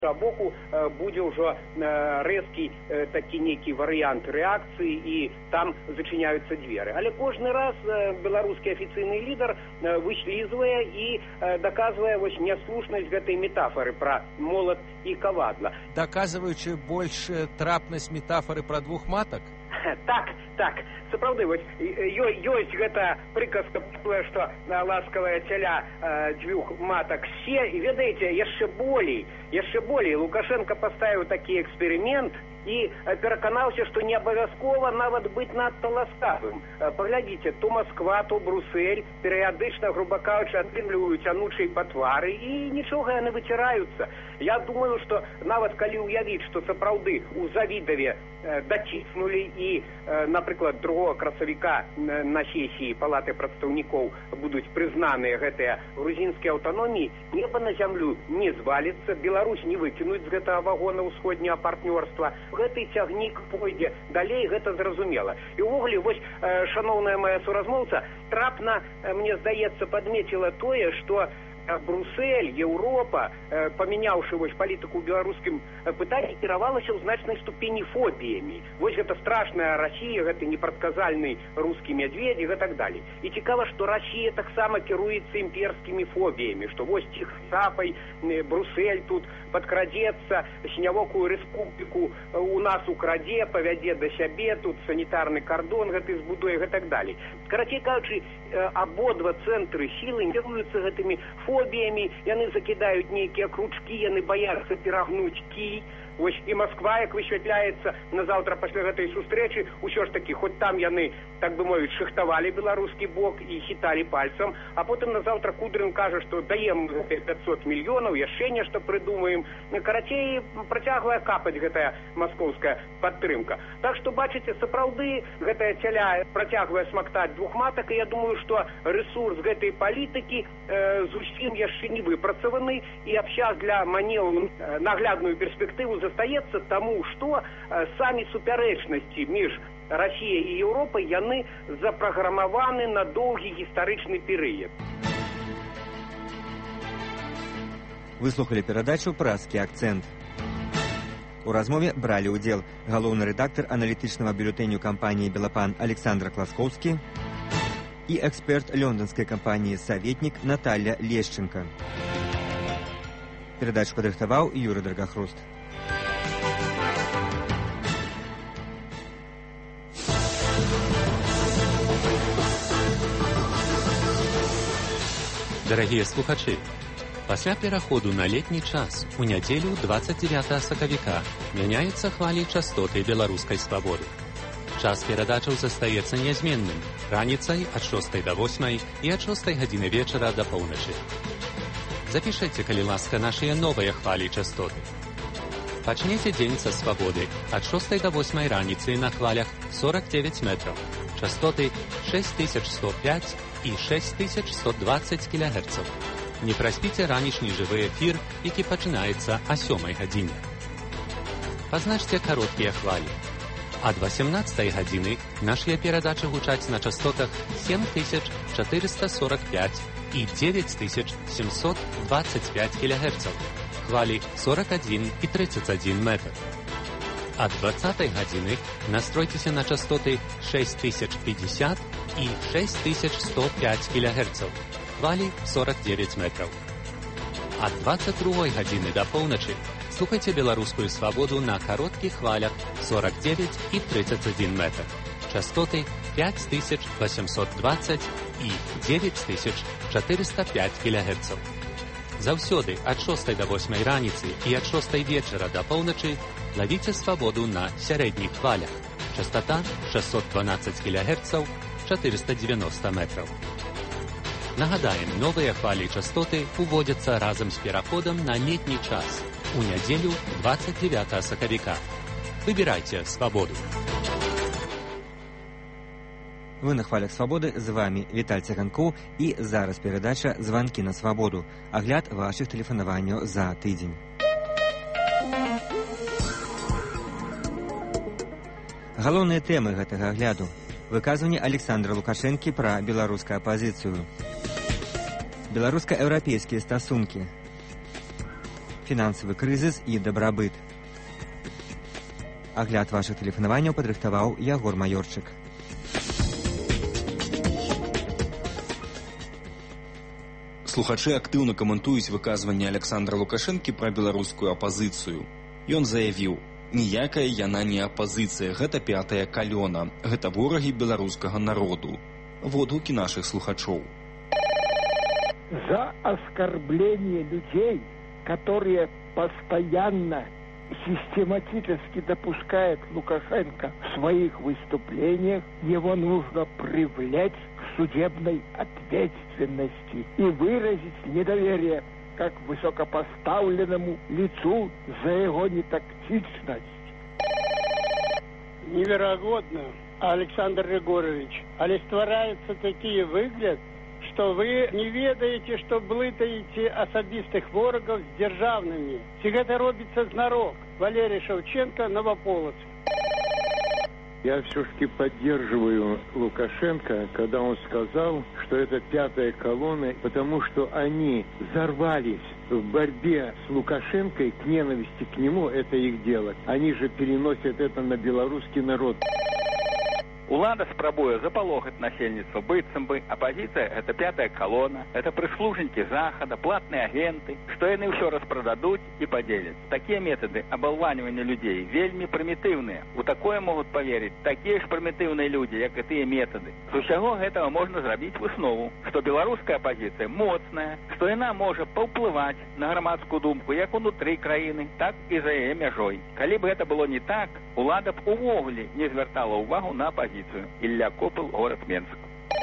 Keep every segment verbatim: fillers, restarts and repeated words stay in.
А боку будзе ўжо рэзкі такі нейкі варыянт рэакцыі, і там зачыняюцца дзверы. Але кожны раз беларускі афіцыйны лідар выслізвае і даказвае вось няслушнасць гэтай метафары пра молат і кавадла. Даказваючы больш трапнасць метафары пра двух матак? Так, так, сапраўды, вось ёсць гэта прыказка, што ласкавая цяля дзвюх матак се, і ведаеце, яшчэ болей, яшчэ болей Лукашенко паставіў такі эксперымент і пераканаўся, што не абавязкова нават быць надта ласкавым. Паглядзіце, то Масква, то Брусэль перыядычна, груба кажучы, атрымліваюць анучай па твары, і нічога яны выціраюцца. Я думаю, што нават калі ўявіць, што сапраўды ў Завідаве даціснулі і, напрыклад, другога красавіка на сесіі Палаты прадстаўнікоў будуць прызнаныя гэтыя грузінскія аўтаноміі, неба на зямлю не зваліцца, Беларусь не выкінуць з гэтага вагона ўсходняга партнёрства. Гэты цягнік пойдзе далей, гэта зразумела. І ўвогуле, вось, шаноўная моя суразмоўца, трапна, мне здаецца, падмеціла тое, што Брусэль, Еўропа, памяняўшы вось палітыку ў беларускім пытанні, кіравалася ў значнай ступені фобіямі. Вось гэта страшная Расія, гэта непрадказальны рускі мядзведзь і гэтак далей. І цікава, што Расія таксама кіруецца імперскімі фобіямі, што вось іх цапай Брусэль тут падкрадзецца, сінявокую рэспубліку у нас украдзе, павядзе да сябе, тут санітарны кардон гэты збудуе і гэтак далей. Карацей кажучы, абодва цэнтры сілы кіруюцца гэтымі фобіямі, яны закідаюць нейкія кручкі, яны баяцца перагнуць кій. Вось і Масква, як высвятляецца назаўтра пасля гэтай сустрэчы, усё ж такі, хоць там яны, так бы мовіць, шахтавалі беларускі бок і хіталі пальцам, а потым назаўтра Кудрын кажа, што даем пятьсот мільёнаў, яшчэ нешта прыдумаем. Карацей, працягвае капаць гэтая маскоўская падтрымка. Так што, бачыце, сапраўды гэтая цяля працягвае смактаць двух матак, і я думаю, што рэсурс гэтай палітыкі э, зусім яшчэ не выпрацаваны, і абчас для манеўру э, наглядную перспектыву застаецца таму, што э, самі супярэчнасці між Расіяй і Еўропай, яны запраграмаваны на доўгі гістарычны перыяд. Вы слухали перадачу «Празкі акцэнт». У размове бралі ўдзел галоўны рэдактар аналітычнага бюлетэню кампаніі «Белапан» Александр Класкоўскі і эксперт лёнданскай кампаніі «Саветнік» Наталья Лешченко. Перадачу падрыхтаваў Юрый Драгахруст. Дарагія слухачы, пасля пераходу на летні час у нядзелю двадцать девятого сакавіка мяняюцца хвалі частоты беларускай свабоды. Час перадачаў застаецца нязменным, раніцай ад шостай да восьмай і ад шостай гадзіны вечара да поўначы. Запішайце, калі ласка, нашыя новыя хвалі частоты. Пачнеце дзень са свабоды ад шостай да восьмай раніцы на хвалях сорок девять метров, частоты шесть тысяч сто пять і шесть тысяч сто двадцать кілогерцаў. Не праспіце ранішні жывы эфір, які пачынаецца о сёмай гадзіне. Пазначце кароткія хвалі. Ад восемнадцатай гадзіны нашыя перадачы гучаць на частотах семь тысяч четыреста сорок пять і девять тысяч семьсот двадцать пять кілогерцаў. Хвалі сорок один і тридцать один метр. Ад двадцатай гадзіны настройцеся на частоты шесть тысяч пятьдесят і шесть тысяч сто пять кілогерцаў. Хвалі сорок девять метров. Ад двадцать другой гадзіны да поўначы слухайце беларускую свабоду на кароткіх хвалях сорок девять і тридцать один метр. Частоты пять тысяч восемьсот двадцать і девять тысяч четыреста пять кілогерцаў. Заўсёды ад шостай да восьмай раніцы і ад шостай вечара да поўначы лавіце свабоду на сярэдніх хвалях. Частота шестьсот двенадцать кілогерцаў, четыреста девяносто метров. Нагадаем, новыя хвалі частоты уводзяцца разам з пераходам на летні час у нядзелю двадцать девятого сакавіка. Выбірайце свабоду. Вы на хвалях свабоды, з вами Віталь Цяганкоў, і зараз перадача «Званкі на свабоду», агляд вашых тэлефанаванняў за тыдзень. Галоўныя тэмы гэтага агляду. Выказванне Александра Лукашэнкі пра беларускую апазіцыю. Беларуска-еўрапейскія стасункі. фінансавы крызіс і дабрабыт. Агляд вашых тэлефанаванняў падрыхтаваў Ягор Маёрчык. Слухачы актыўна каментуюць выказванне Александра Лукашэнкі пра беларускую апазіцыю. Ён заявіў: «Ніякая яна не апазіцыя, гэта пятая калёна, гэта ворагі беларускага народу». Водгукі наших слухачоў. За оскорбление людей, которые постоянно, систематически допускает Лукашенко в своих выступлениях, его нужно привлечь к судебной ответственности и выразить недоверие как высокопоставленному лицу за его нетактичность. Невероятно, Александр Григорович, але ствараюцца такие выгляд, что вы не ведаете, что блытаете особистых ворогов с державными. Ці гэта робіцца знарок. Валерий Шевченко, Новополоцк. Я все-таки поддерживаю Лукашенко, когда он сказал, что это пятая колонна, потому что они взорвались в борьбе с Лукашенко, к ненависти к нему, это их дело. Они же переносят это на белорусский народ. Улада спрабуе запалохаць насельніцтва, быццам бы апазіцыя — это пятая колонна, это прыслужнікі захада, платныя агенты, што яны ўсё распрададуць і падзеляць. Такія метады абалванівання людзей вельмі прымітыўныя. У такое могуць паверыць такія ж прымітыўныя людзі, як і тыя метады. З усяго гэтага можна зрабіць выснову, што беларуская апазіцыя моцная, што яна можа паўплываць на грамадскую думку як унутры краіны, так і за яе мяжой. Калі б гэта было не так, улада б увогуле не звяртала ўвагу на апазіцыю. Ілля Копыл, город Менск.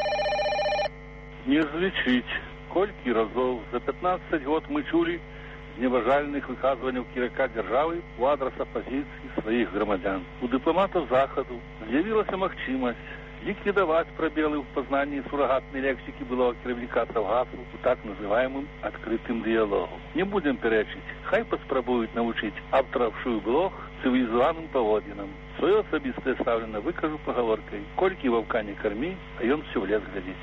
Не разлічыць, колькі разоў за пятнадцать год мы чулі зневажальных выказванняў кіраўніка дзяржавы ў адрас апазіцыі сваіх грамадзян. У дыпламатаў захаду з'явілася магчымасць ліквідаваць прабелы ў пазнанні сурагатнай лексікі былога кіраўніка Саўгасу у так называемым адкрытым дыялогу. Не будзем пярэчыць, хай паспрабуюць навучыць аўтараў блог цывілізаваным паводзінам. Свое асабістае стаўленне выкажу пагаворкай: колькі ваўка не кармі, а ён всё в лес глядзіць.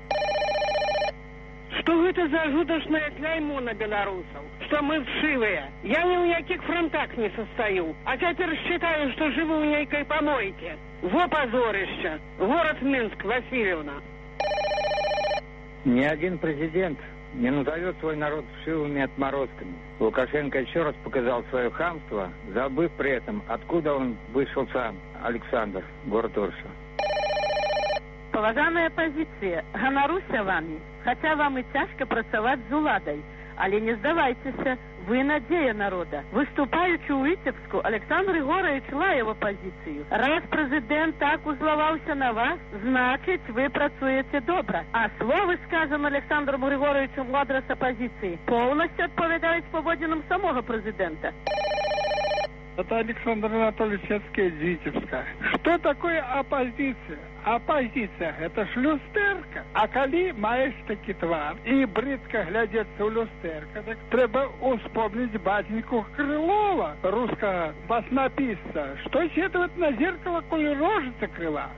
Что гэта за жудашное кляймо на белорусов? Что мы вшивые? Я ни в яких фронтах не состою, а теперь считаю, что живу в некой помойке. Во позорище! Город Минск, Васильевна. Ни один президент не назовет свой народ вшивыми отморозками. Лукашенко еще раз показал свое хамство, забыв при этом, откуда он вышел сам. Александр, город Орша. Паважаная апазіцыя, ганаруся вами, хаця вам і цяжка працаваць з уладай, але не здавайцеся, вы надзея народа. Выступаючы ў Віцебску, Александр Григорович лаяў апазіцыю. Раз прэзідэнт так узлаваўся на вас, значыць, вы працуеце добра. А словы, сказаны Александром Григоровичем у адрес апазіцыі, поўнасцю адпавядаюць паводзінам самога прэзідэнта. Это Александр Анатольевич Яцкевич, Витебска. Что такое оппозиция? Оппозиция – это ж люстерка. А коли маешь таки твар и бридко глядеться в люстерка, так треба успомнить батеньку Крылова, русского баснописца, что сетует на зеркало, коли рожица крыла.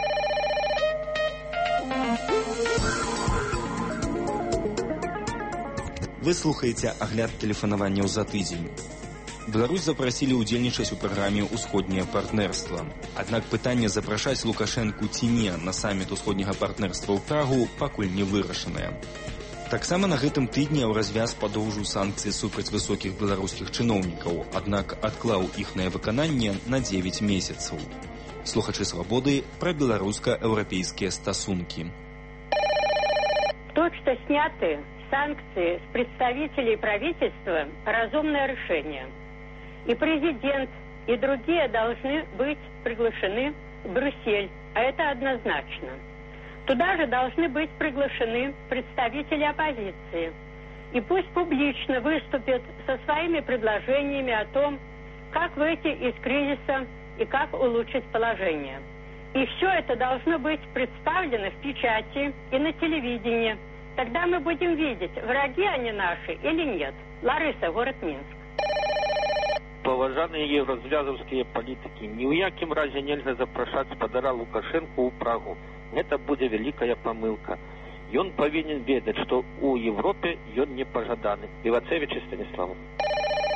Вы слухаеце агляд тэлефанаванняў за тыдзень. Беларусь запрасілі ўдзельнічаць у праграме «Усходняе партнерства». Аднак пытанне запрашаць Лукашэнку ці не на саміт усходняга партнерства ў Прагу пакуль не вырашанае. Таксама на гэтым тыдні ў развяз падоўжыў санкцыі супраць высокіх беларускіх чыноўнікаў, аднак адклаў іхнае выкананне на дзевяць месяцаў. Слухачы «Свабоды» пра беларуска-еўрапейскія стасункі. То, что сняты санкции с представителей правительства, разумное решение. И президент, и другие должны быть приглашены в Брюссель, а это однозначно. Туда же должны быть приглашены представители оппозиции. И пусть публично выступят со своими предложениями о том, как выйти из кризиса и как улучшить положение. И все это должно быть представлено в печати и на телевидении. Тогда мы будем видеть, враги они наши или нет. Лариса, город Минск. Паважаныя еўразвязаўскія палітыкі, ні ў якім разе нельга запрашаць спадара Лукашэнку ў Прагу. Гэта будзе вялікая памылка. Ён павінен ведаць, што ў Европе ён не пажаданы. Івацевіч і Станіслав.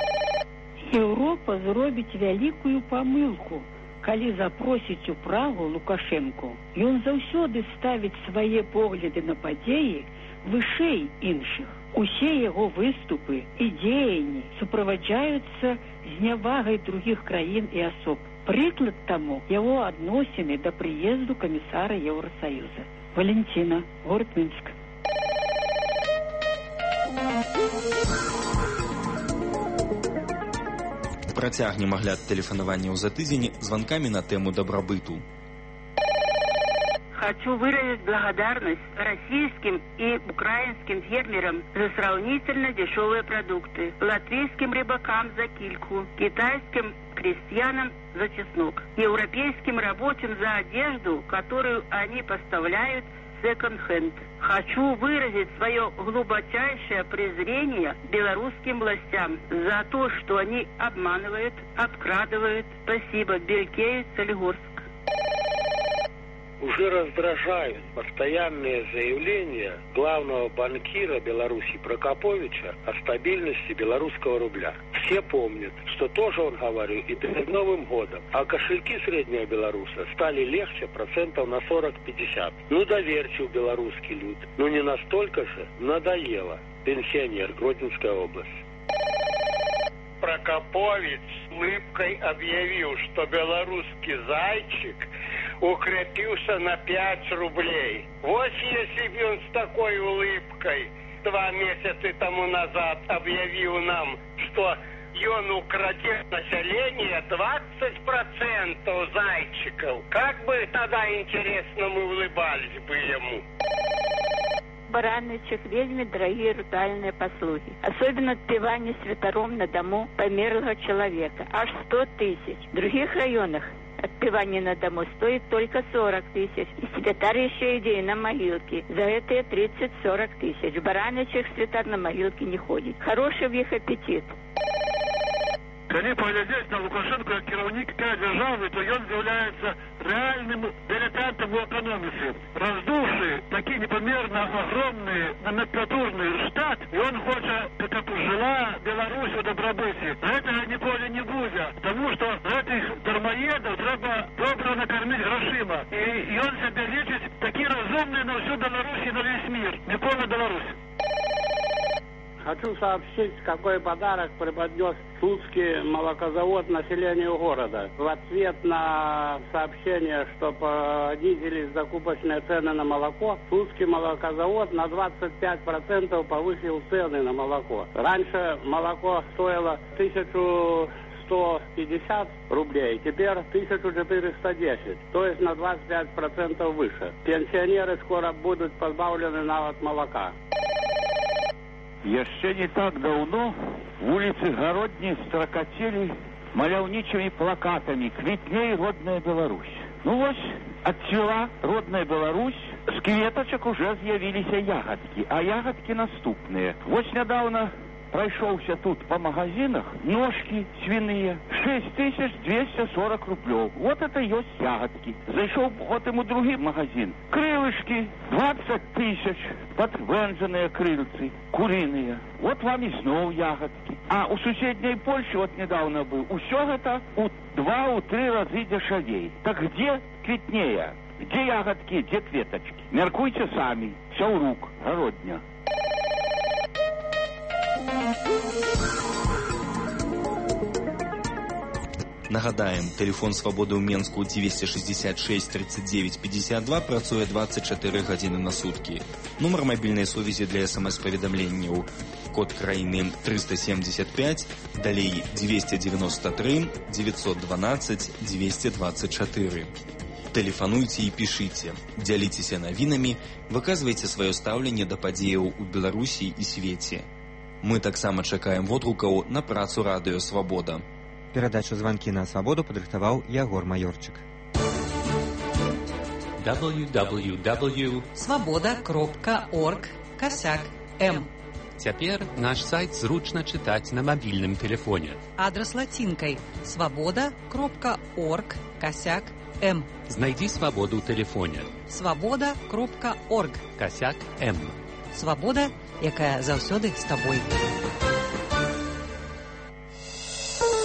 Еўропа зробіць вялікую памылку, калі запросіць у Прагу Лукашэнку. Ён заўсёды ставіць свае погляды на падзеі вышэй іншых. Усе яго выступы і дзеянні суправаджаюцца знявагай другіх краін і асоб. Прыклад таму яго адносіны да прыезду камісара Еўрасаюза. Валентина, город Минск. Працягнем агляд тэлефанаванняў за тыдзень звонками на тему добробыту. Хочу выразить благодарность российским и украинским фермерам за сравнительно дешевые продукты, латвийским рыбакам за кильку, китайским крестьянам за чеснок, европейским рабочим за одежду, которую они поставляют секонд-хенд. Хочу выразить свое глубочайшее презрение белорусским властям за то, что они обманывают, обкрадывают. Спасибо. Белькевич, Солигорск. Уже раздражают постоянные заявления главного банкира Беларуси Прокоповича о стабильности белорусского рубля. Все помнят, что тоже он говорил и перед Новым годом. А кошельки среднего белоруса стали легче процентов на сорок-пятьдесят. Ну доверчив белорусский люд. Ну не настолько же надоело. Пенсионер, Гродненская область. Прокопович с улыбкой объявил, что белорусский зайчик укрепился на пять рублей. Вот если бы он с такой улыбкой два месяца тому назад объявил нам, что он украдет население двадцать процентов зайчиков, как бы тогда интересно мы улыбались бы ему. Баранычах вельми дорогие ритуальные послуги. Особенно отпевание святором на дому померлого человека. Аж сто тысяч. В других районах отпевание на дому стоит только сорок тысяч. И святар еще идея на могилке. За это тридцать-сорок тысяч. В Баранычах святар на могилке не ходит. Хороший в их аппетит. Калі паглядзець на Лукашенко як кіраўніка дзяржавы, то ён з'яўляецца рэальным дилетантом у экономике. Раздувший такие непомерно огромные номенклатурный штат, и он хочет, как жила Беларусь в добробыте. Этого николи не будет, потому что этих дармоедов треба добро накормить грошима. И, и он себя лечит такие разумные на всю Беларусь и на весь мир. Николи Беларусь. Хочу сообщить, какой подарок преподнес Слуцкий молокозавод населению города. В ответ на сообщение, что понизились закупочные цены на молоко, Слуцкий молокозавод на двадцать пять процентов повысил цены на молоко. Раньше молоко стоило тысячу сто пятьдесят рублей, теперь тысяча четыреста десять, то есть на двадцать пять процентов выше. Пенсионеры скоро будут позбавлены от молока. Яшчэ не так даўно вуліцы гародні стракацелі маляўнічымі плакатамі «Квітней родная Беларусь». Ну вось, адцвіла родная Беларусь, з кветачак уже з'явіліся ягадкі, а ягадкі наступныя. Вось нядаўна прайшоўся тут по магазинах, ножки свиные, шесть тысяч двести сорок рублей. Вот это есть ягодки. Зашел потом у другой магазин. Крылышки двадцать тысяч, подвенженные крыльцы, куриные. Вот вам и снова ягодки. А у соседней Польши вот недавно был. Все это у два-три раза дешевей. Так где квитнее? Где ягодки, где кветочки? Меркуйте сами. Все у рук. Городня. Нагадаем, телефон свободы ў Менску девятьсот шестьдесят шесть тридцать девять пятьдесят два працуе двадцать четыре гадзіны на сутки. Нумар мобильной сувязі для смс-паведамленняў код краіны триста семьдесят пять, далей двести девяносто три девятьсот двенадцать двести двадцать четыре. Телефануйте и пишите, дзяліцеся навінамі, выказвайце сваё стаўленне да падзеяў у Беларусі і свеце. Мы таксама чакаем водгукаў на працу радыё «Свабода». Перадачу «Званкі на свабоду» падрыхтаваў Ягор Маёрчык. дабл ю дабл ю дабл ю точка свобода точка орг косяк м. Цяпер наш сайт зручна чытаць на мабільным тэлефоне. Адрес латинкой свобода точка орг косяк м. Знайдзі свабоду ў тэлефоне. свобода точка орг косяк м. Свабода, якая заўсёды з табой.